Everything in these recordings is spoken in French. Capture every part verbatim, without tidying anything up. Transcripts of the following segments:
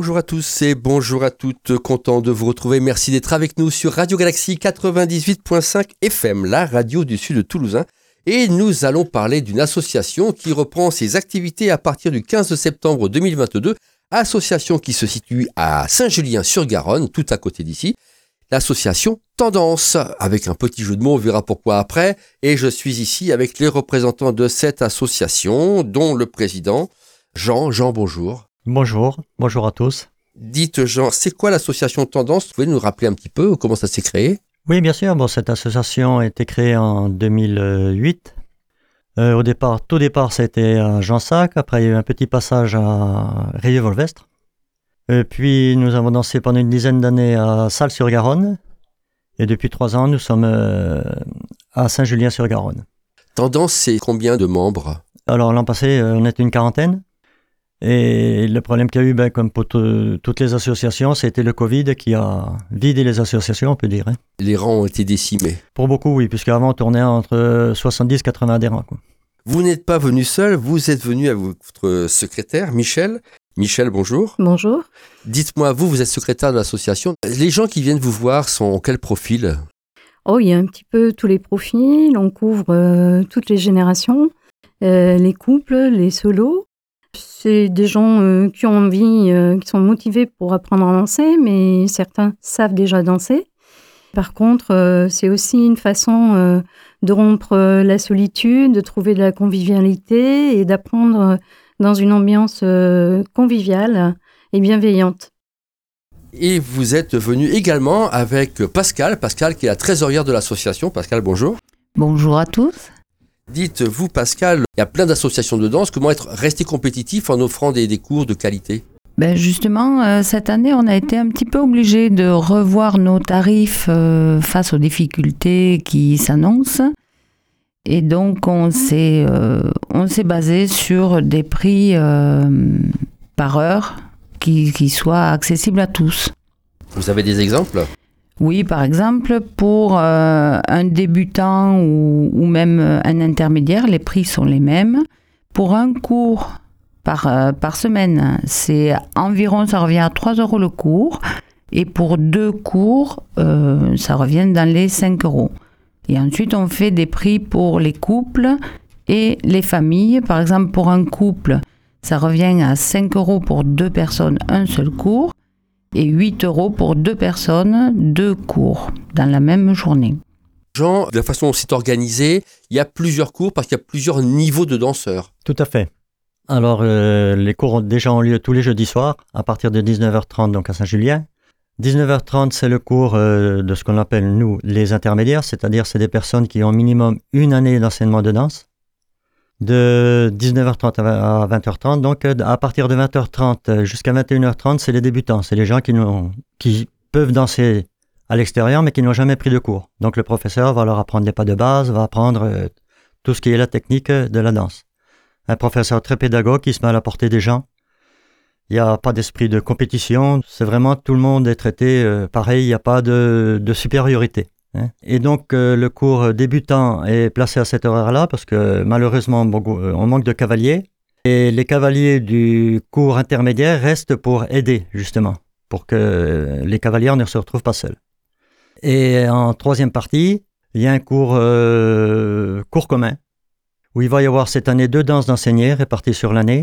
Bonjour à tous et bonjour à toutes, content de vous retrouver. Merci d'être avec nous sur Radio Galaxie quatre-vingt-dix-huit virgule cinq F M, la radio du sud toulousain. Et nous allons parler d'une association qui reprend ses activités à partir du quinze septembre deux mille vingt-deux. Association qui se situe à Saint-Julien-sur-Garonne, tout à côté d'ici. L'association Tendance, avec un petit jeu de mots, on verra pourquoi après. Et je suis ici avec les représentants de cette association, dont le président Jean. Jean, bonjour. Bonjour, bonjour à tous. Dites Jean, c'est quoi l'association Tendance ? Vous pouvez nous rappeler un petit peu comment ça s'est créé ? Oui, bien sûr. Bon, cette association a été créée en deux mille huit. Euh, au départ, tout départ, ça a été à Jansac. Après, il y a eu un petit passage à Rieux-Volvestre. Et puis, nous avons dansé pendant une dizaine d'années à Salles-sur-Garonne. Et depuis trois ans, nous sommes euh, à Saint-Julien-sur-Garonne. Tendance, c'est combien de membres ? Alors, l'an passé, euh, on était une quarantaine. Et le problème qu'il y a eu, ben, comme pour t- toutes les associations, c'était le Covid qui a vidé les associations, on peut dire. Hein. Les rangs ont été décimés. Pour beaucoup, oui, puisqu'avant, on tournait entre soixante-dix et quatre-vingts adhérents, quoi. Vous n'êtes pas venu seul, vous êtes venu avec votre secrétaire, Michel. Michel, bonjour. Bonjour. Dites-moi, vous, vous êtes secrétaire de l'association. Les gens qui viennent vous voir sont quel profil ? Oh, il y a un petit peu tous les profils, on couvre euh, toutes les générations, euh, les couples, les solos. C'est des gens euh, qui ont envie, euh, qui sont motivés pour apprendre à danser, mais certains savent déjà danser. Par contre, euh, c'est aussi une façon euh, de rompre euh, la solitude, de trouver de la convivialité et d'apprendre euh, dans une ambiance euh, conviviale et bienveillante. Et vous êtes venu également avec Pascal, Pascal qui est la trésorière de l'association. Pascal, bonjour. Bonjour à tous. Dites-vous, Pascal, il y a plein d'associations de danse. Comment être resté compétitif en offrant des, des cours de qualité ? Ben justement, euh, cette année, on a été un petit peu obligés de revoir nos tarifs euh, face aux difficultés qui s'annoncent. Et donc, on s'est, euh, on s'est basé sur des prix euh, par heure qui, qui soient accessibles à tous. Vous avez des exemples ? Oui, par exemple, pour euh, un débutant ou, ou même un intermédiaire, les prix sont les mêmes. Pour un cours par, euh, par semaine, c'est environ, ça revient à trois euros le cours. Et pour deux cours, euh, ça revient dans les cinq euros. Et ensuite, on fait des prix pour les couples et les familles. Par exemple, pour un couple, ça revient à cinq euros pour deux personnes, un seul cours. Et huit euros pour deux personnes, deux cours, dans la même journée. Jean, de la façon dont c'est organisé, il y a plusieurs cours parce qu'il y a plusieurs niveaux de danseurs. Tout à fait. Alors, euh, les cours ont déjà ont lieu tous les jeudis soirs, à partir de dix-neuf heures trente, donc à Saint-Julien. dix-neuf heures trente, c'est le cours euh, de ce qu'on appelle, nous, les intermédiaires, c'est-à-dire c'est des personnes qui ont minimum une année d'enseignement de danse. De dix-neuf heures trente à vingt heures trente, donc à partir de vingt heures trente jusqu'à vingt et une heures trente, c'est les débutants, c'est les gens qui, n'ont, qui peuvent danser à l'extérieur mais qui n'ont jamais pris de cours. Donc le professeur va leur apprendre les pas de base, va apprendre euh, tout ce qui est la technique de la danse. Un professeur très pédagogue qui se met à la portée des gens. Il n'y a pas d'esprit de compétition, c'est vraiment tout le monde est traité euh, pareil, il n'y a pas de, de supériorité. Et donc, euh, le cours débutant est placé à cette horaire-là parce que malheureusement, on manque de cavaliers. Et les cavaliers du cours intermédiaire restent pour aider, justement, pour que les cavaliers ne se retrouvent pas seuls. Et en troisième partie, il y a un cours, euh, cours commun où il va y avoir cette année deux danses d'enseignés réparties sur l'année.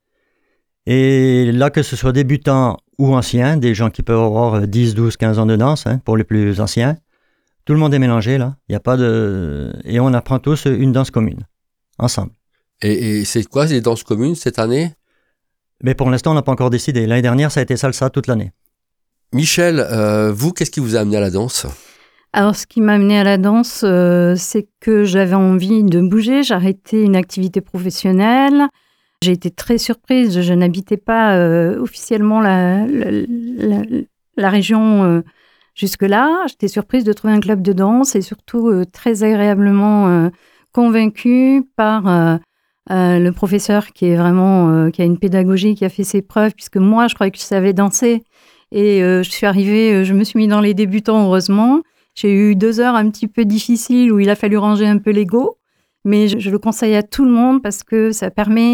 Et là, que ce soit débutants ou anciens, des gens qui peuvent avoir dix, douze, quinze ans de danse, hein, pour les plus anciens, tout le monde est mélangé, là. Il y a pas de... Et on apprend tous une danse commune, ensemble. Et, et c'est quoi les danses communes cette année ? Mais pour l'instant, on n'a pas encore décidé. L'année dernière, ça a été salsa toute l'année. Michel, euh, vous, qu'est-ce qui vous a amené à la danse ? Alors, ce qui m'a amené à la danse, euh, c'est que j'avais envie de bouger. J'ai arrêté une activité professionnelle. J'ai été très surprise. Je n'habitais pas euh, officiellement la, la, la, la région... Euh, Jusque-là, j'étais surprise de trouver un club de danse et surtout euh, très agréablement euh, convaincue par euh, euh, le professeur qui est vraiment euh, qui a une pédagogie, qui a fait ses preuves, puisque moi, je croyais que je savais danser. Et euh, je suis arrivée, euh, je me suis mis dans les débutants, heureusement. J'ai eu deux heures un petit peu difficiles où il a fallu ranger un peu l'ego, mais je, je le conseille à tout le monde parce que ça permet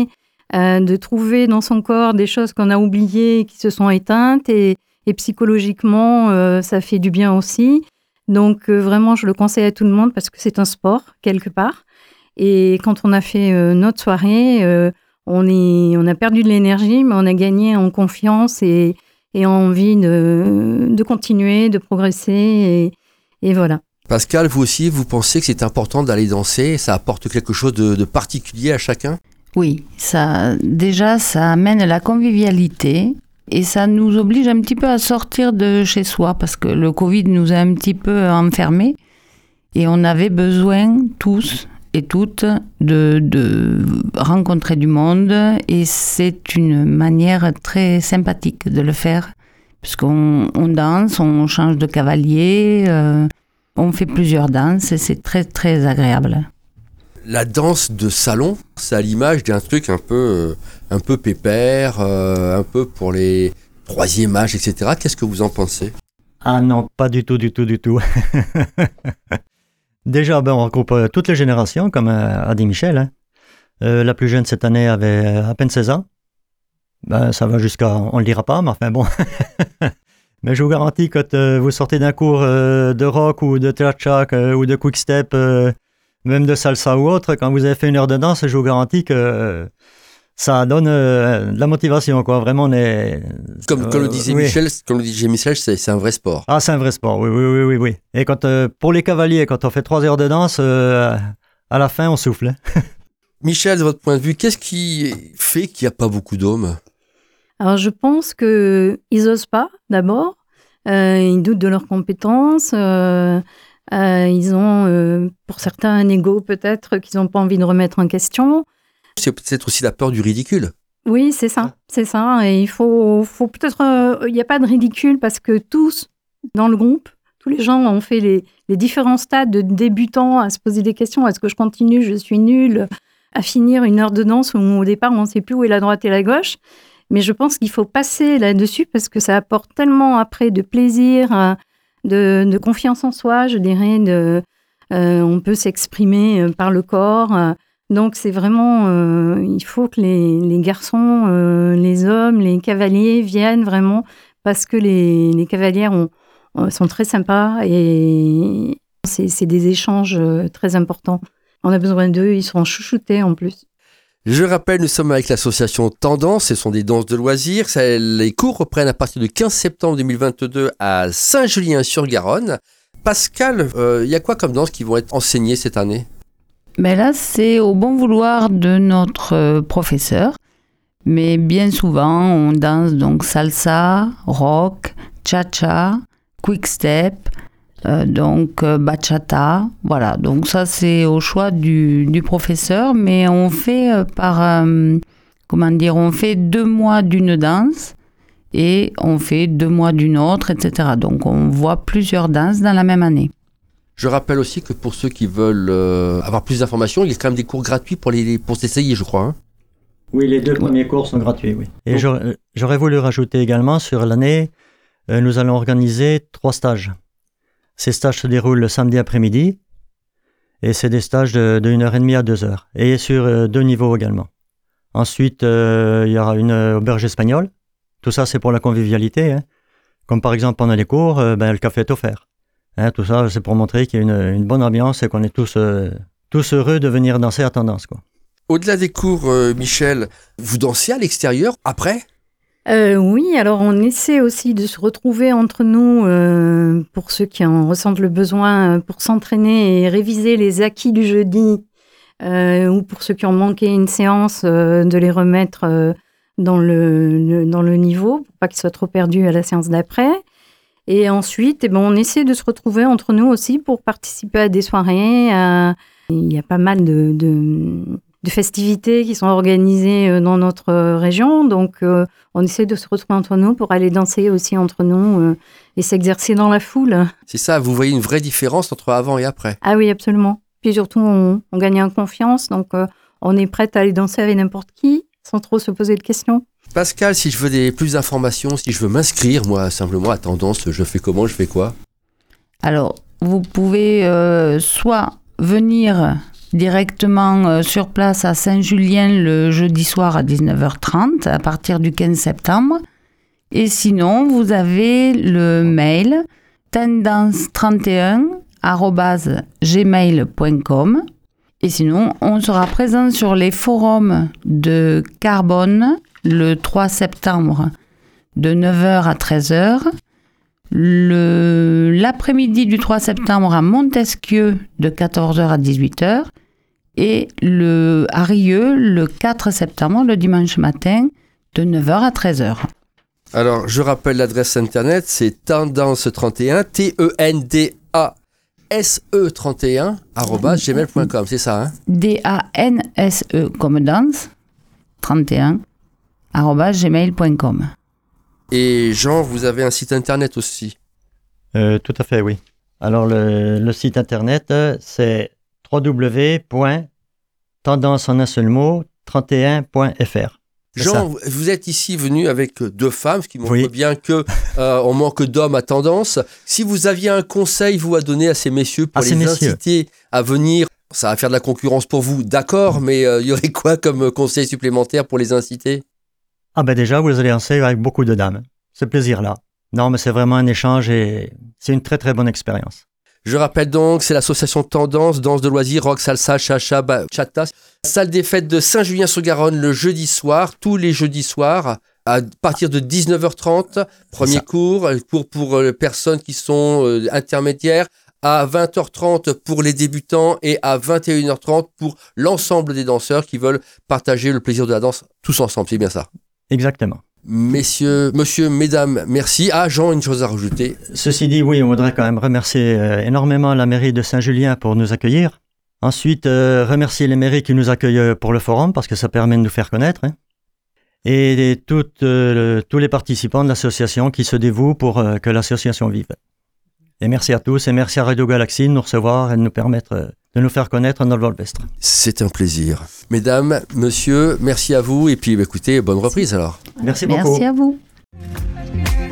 euh, de trouver dans son corps des choses qu'on a oubliées, qui se sont éteintes, et, et psychologiquement, euh, ça fait du bien aussi. Donc euh, vraiment, je le conseille à tout le monde parce que c'est un sport, quelque part. Et quand on a fait euh, notre soirée, euh, on, est, on a perdu de l'énergie, mais on a gagné en confiance et, et envie de, de continuer, de progresser, et, et voilà. Pascal, vous aussi, vous pensez que c'est important d'aller danser? Ça apporte quelque chose de, de particulier à chacun? Oui, ça, déjà, ça amène la convivialité et ça nous oblige un petit peu à sortir de chez soi parce que le Covid nous a un petit peu enfermés et on avait besoin tous et toutes de, de rencontrer du monde, et c'est une manière très sympathique de le faire puisqu'on on danse, on change de cavalier, euh, on fait plusieurs danses et c'est très très agréable. La danse de salon, c'est à l'image d'un truc un peu, euh, un peu pépère, euh, un peu pour les troisième âge, et cetera. Qu'est-ce que vous en pensez? Ah non, pas du tout, du tout, du tout. Déjà, ben, on regroupe euh, toutes les générations, comme euh, a dit Michel. Hein. Euh, la plus jeune cette année avait euh, à peine seize ans. Ben, ça va jusqu'à, on ne le dira pas, mais enfin bon. Mais je vous garantis, quand euh, vous sortez d'un cours euh, de rock ou de cha-cha euh, ou de quick-step, euh, même de salsa ou autre, quand vous avez fait une heure de danse, je vous garantis que euh, ça donne euh, de la motivation, quoi. Vraiment, on est... Comme, euh, comme le disait oui. Michel, comme le disait Michel, c'est, c'est un vrai sport. Ah, c'est un vrai sport, oui, oui, oui, oui. oui. Et quand, euh, pour les cavaliers, quand on fait trois heures de danse, euh, à la fin, on souffle. Hein. Michel, de votre point de vue, qu'est-ce qui fait qu'il n'y a pas beaucoup d'hommes? Alors, je pense qu'ils n'osent pas, d'abord. Euh, ils doutent de leurs compétences. Euh, euh, ils ont, euh, pour certains, un ego peut-être qu'ils n'ont pas envie de remettre en question. C'est peut-être aussi la peur du ridicule. Oui, c'est ça, c'est ça. Et il faut, faut peut-être... Il euh, n'y a pas de ridicule parce que tous, dans le groupe, tous les gens ont fait les, les différents stades de débutants à se poser des questions. Est-ce que je continue? Je suis nulle. À finir une heure de danse où au départ, on ne sait plus où est la droite et la gauche. Mais je pense qu'il faut passer là-dessus parce que ça apporte tellement après de plaisir, de, de confiance en soi, je dirais. De, euh, on peut s'exprimer par le corps. Donc c'est vraiment, euh, il faut que les, les garçons, euh, les hommes, les cavaliers viennent vraiment parce que les, les cavalières ont, sont très sympas et c'est, c'est des échanges très importants. On a besoin d'eux, ils seront chouchoutés en plus. Je rappelle, nous sommes avec l'association Tendance, ce sont des danses de loisirs. Ça, les cours reprennent à partir du quinze septembre deux mille vingt-deux à Saint-Julien-sur-Garonne. Pascal, il euh, y a quoi comme danses qui vont être enseignées cette année? Mais là, c'est au bon vouloir de notre euh, professeur. Mais bien souvent, on danse donc salsa, rock, cha-cha, quick-step, euh, donc euh, bachata. Voilà, donc ça, c'est au choix du, du professeur. Mais on fait euh, par, euh, comment dire, on fait deux mois d'une danse et on fait deux mois d'une autre, et cetera. Donc, on voit plusieurs danses dans la même année. Je rappelle aussi que pour ceux qui veulent euh, avoir plus d'informations, il y a quand même des cours gratuits pour, les, pour s'essayer, je crois. Hein. Oui, les deux premiers cours sont gratuits, oui. Et Donc, j'aurais, j'aurais voulu rajouter également, sur l'année, euh, nous allons organiser trois stages. Ces stages se déroulent le samedi après-midi, et c'est des stages de, de une heure et demie à deux heures, et sur euh, deux niveaux également. Ensuite, euh, il y aura une auberge espagnole. Tout ça, c'est pour la convivialité. Hein. Comme par exemple, pendant les cours, euh, ben, le café est offert. Hein, tout ça, c'est pour montrer qu'il y a une, une bonne ambiance et qu'on est tous, euh, tous heureux de venir danser à Tendance, quoi. Au-delà des cours, euh, Michel, vous dansez à l'extérieur après? euh, Oui, alors on essaie aussi de se retrouver entre nous euh, pour ceux qui en ressentent le besoin pour s'entraîner et réviser les acquis du jeudi euh, ou pour ceux qui ont manqué une séance, euh, de les remettre euh, dans, le, le, dans le niveau pour pas qu'ils soient trop perdus à la séance d'après. Et ensuite, eh ben, on essaie de se retrouver entre nous aussi pour participer à des soirées. À... Il y a pas mal de, de, de festivités qui sont organisées dans notre région. Donc, euh, on essaie de se retrouver entre nous pour aller danser aussi entre nous euh, et s'exercer dans la foule. C'est ça, vous voyez une vraie différence entre avant et après? Ah oui, absolument. Puis surtout, on, on gagne en confiance. Donc, euh, on est prête à aller danser avec n'importe qui sans trop se poser de questions. Pascal, si je veux des, plus d'informations, si je veux m'inscrire, moi, simplement à Tendance, je fais comment, je fais quoi? Alors, vous pouvez euh, soit venir directement euh, sur place à Saint-Julien le jeudi soir à dix-neuf heures trente à partir du quinze septembre. Et sinon, vous avez le mail tendance trente et un arobase gmail point com. Et sinon, on sera présent sur les forums de Carbone le trois septembre de neuf heures à treize heures. Le, l'après-midi du trois septembre à Montesquieu de quatorze heures à dix-huit heures. Et le, à Rieux le quatre septembre, le dimanche matin, de neuf heures à treize heures. Alors, je rappelle l'adresse internet, c'est tendance trente et un, T E N D A S E trente et un, arobase gmail point com, c'est ça, hein? D A N S E comme danse, trente et un, arobase gmail point com. Et Jean, vous avez un site internet aussi? Euh, tout à fait, oui. Alors, le, le site internet, euh, c'est w w w point tendance en un seul mot trente et un point f r. Jean, vous êtes ici venu avec deux femmes, ce qui montre oui. bien que euh, on manque d'hommes à tendance. Si vous aviez un conseil, vous, à donner à ces messieurs pour à les ces messieurs. inciter à venir, ça va faire de la concurrence pour vous, d'accord, mais il euh, y aurait quoi comme conseil supplémentaire pour les inciter? Ah ben déjà, vous allez danser avec beaucoup de dames. Ce plaisir-là. Non, mais c'est vraiment un échange et c'est une très très bonne expérience. Je rappelle donc, c'est l'association Tendance, danse de loisirs, rock, salsa, cha-cha, bachata. Salle des fêtes de Saint-Julien-sur-Garonne le jeudi soir, tous les jeudis soirs, à partir de dix-neuf heures trente. Premier cours, cours pour les personnes qui sont euh, intermédiaires, à vingt heures trente pour les débutants et à vingt et une heures trente pour l'ensemble des danseurs qui veulent partager le plaisir de la danse tous ensemble. C'est bien ça? Exactement. Messieurs, monsieur, mesdames, merci. Ah, Jean, une chose à rajouter. Ceci dit, oui, on voudrait quand même remercier euh, énormément la mairie de Saint-Julien pour nous accueillir. Ensuite, euh, remercier les mairies qui nous accueillent pour le forum parce que ça permet de nous faire connaître. Hein. Et, et toutes, euh, tous les participants de l'association qui se dévouent pour euh, que l'association vive. Et merci à tous et merci à Radio Galaxy de nous recevoir et de nous permettre euh, de nous faire connaître dans le Volvestre. C'est un plaisir. Mesdames, monsieur, merci à vous et puis bah, écoutez, bonne reprise alors. Merci beaucoup. Merci à vous.